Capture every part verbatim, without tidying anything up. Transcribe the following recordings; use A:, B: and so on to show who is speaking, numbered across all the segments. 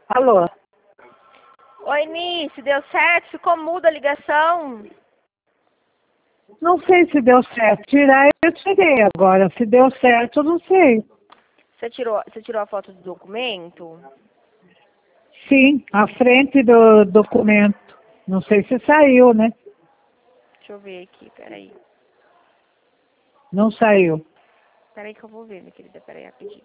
A: Alô?
B: Oi, Nice, deu certo? Ficou muda a ligação?
A: Não sei se deu certo. Tirar, eu tirei agora. Se deu certo, eu não sei.
B: Você tirou, você tirou a foto do documento?
A: Sim, a frente do documento. Não sei se saiu, né?
B: Deixa eu ver aqui, peraí.
A: Não saiu.
B: Peraí que eu vou ver, minha querida, peraí, rapidinho.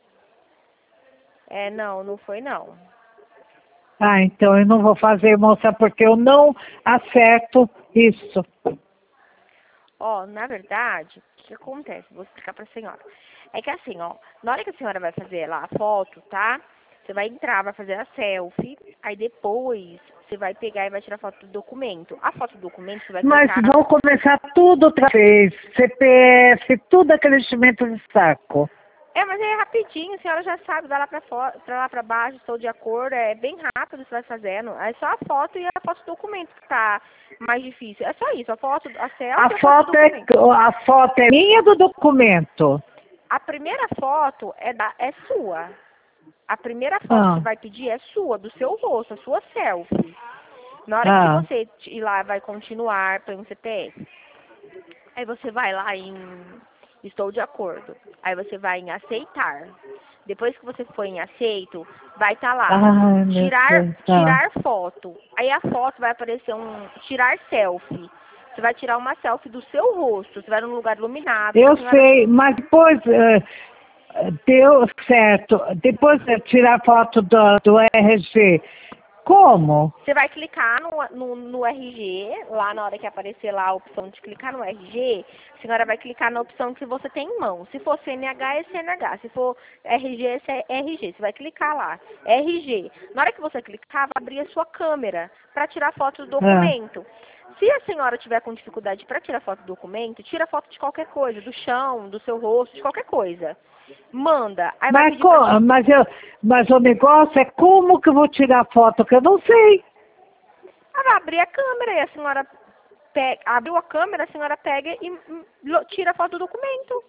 B: É, não, não foi não.
A: Ah, então eu não vou fazer, moça, porque eu não acerto isso.
B: Ó, na verdade, o que, que acontece? Vou explicar pra senhora. É que assim, ó, na hora que a senhora vai fazer lá a foto, tá? Você vai entrar, vai fazer a selfie, aí depois você vai pegar e vai tirar foto do documento. A foto do documento você vai
A: Mas
B: clicar.
A: vão começar tudo outra vez. C P F, tudo aquele enchimento de saco.
B: É, mas é rapidinho, a senhora já sabe, vai lá pra, fora, pra lá pra baixo, estou de acordo, é bem rápido você vai fazendo. É só a foto e a foto do documento que tá mais difícil. É só isso, a foto, a selfie
A: A
B: e a foto do
A: foto é,
B: documento.
A: a foto é minha do documento.
B: A primeira foto é, da, é sua. A primeira foto que
A: Ah,
B: vai pedir é sua, do seu rosto, a sua selfie. Na hora que
A: ah.
B: você ir lá, vai continuar, põe um C P F. Aí você vai lá em estou de acordo. Aí você vai em aceitar. Depois que você for em aceito, vai estar lá,
A: Ai, meu
B: tirar,
A: Deus. Tá.
B: tirar foto. Aí a foto vai aparecer um tirar selfie. Você vai tirar uma selfie do seu rosto. Você vai num lugar iluminado. Que a
A: Eu
B: senhora...
A: sei, mas depois eh, deu certo. Depois de tirar foto do, do R G. Como?
B: Você vai clicar no, no, no R G, lá na hora que aparecer lá a opção de clicar no R G, a senhora vai clicar na opção que você tem em mão. Se for C N H, é C N H. Se for R G, é R G. Você vai clicar lá, R G. Na hora que você clicar, vai abrir a sua câmera para tirar foto do
A: Ah.
B: documento. Se a senhora tiver com dificuldade para tirar foto do documento, tira foto de qualquer coisa, do chão, do seu rosto, de qualquer coisa. Manda. Aí vai
A: Mas,
B: pedir pra...
A: co- mas, eu, mas o negócio é como que eu vou tirar foto, que eu não sei.
B: Ela vai abrir a câmera e a senhora pega, abriu a câmera, a senhora pega e hum, lo- tira a foto do documento.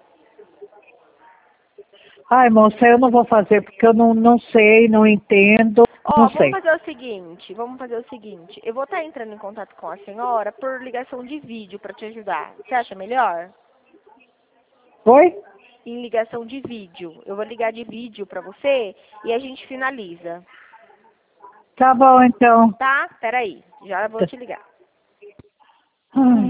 A: Ai, moça, eu não vou fazer porque eu não, não sei, não entendo, não
B: Ó, vamos
A: sei.
B: fazer o seguinte, vamos fazer o seguinte. Eu vou estar entrando em contato com a senhora por ligação de vídeo para te ajudar. Você acha melhor?
A: Oi?
B: Em ligação de vídeo. Eu vou ligar de vídeo para você e a gente finaliza.
A: Tá bom, então.
B: Tá? Peraí, já vou te ligar.
A: Ai.